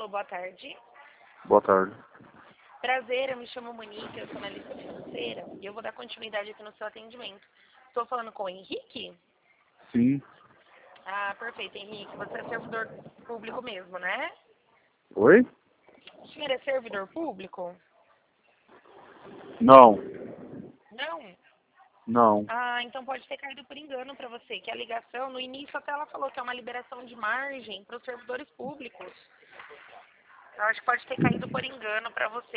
Alô, boa tarde. Boa tarde. Prazer, eu me chamo Monique, eu sou analista financeira e eu vou dar continuidade aqui no seu atendimento. Estou falando com o Henrique? Sim. Ah, perfeito, Henrique. Você é servidor público mesmo, né? Oi? O senhor é servidor público? Não. Não? Não. Ah, então pode ter caído por engano para você, que a ligação, no início até ela falou que é uma liberação de margem para os servidores públicos. Eu acho que pode ter caído por engano para você.